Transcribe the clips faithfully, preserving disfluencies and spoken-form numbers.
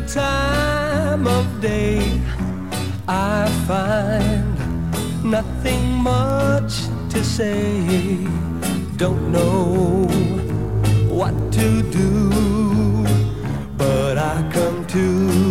time of day I find nothing much to say. Don't know what to do, but I come to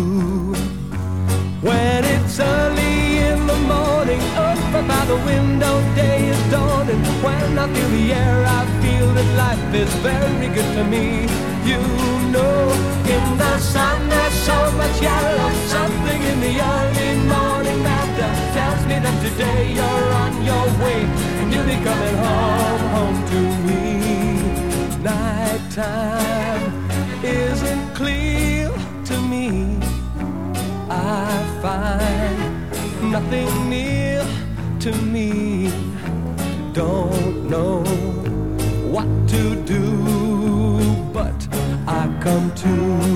when it's early in the morning, up by the window, day is dawning. When I feel the air, I feel that life is very good to me. You know, in the sun there's so much yellow, something in the early morning that tells me that today you're on your way and you'll be coming home, home to me. Nighttime isn't clear to me. I find nothing near to me. Don't know what to do, but I come to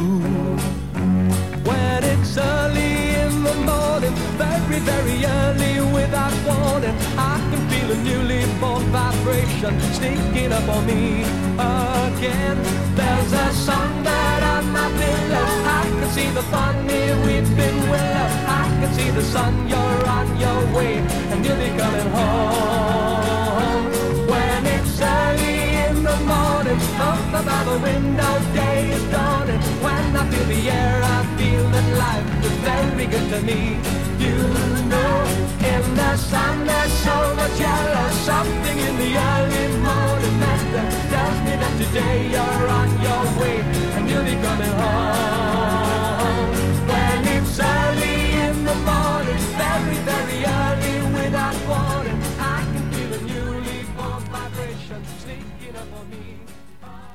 when it's early in the morning, very, very early without warning. I can feel a newly born vibration sneaking up on me again. There's a songbird on my pillow. I can see the funny weeping willow. I can see the sun, you're on your way and you'll be coming home. When it's early in the morning, up above the window, day is dawning. When I feel the air, I feel that life is very good to me. You know, in the sun there's so much yellow, something in the early morning that tells me that today you're on your way and you'll be coming home. When it's early in the morning, very, very early without warning, I can feel a newly born vibration sneaking up on me.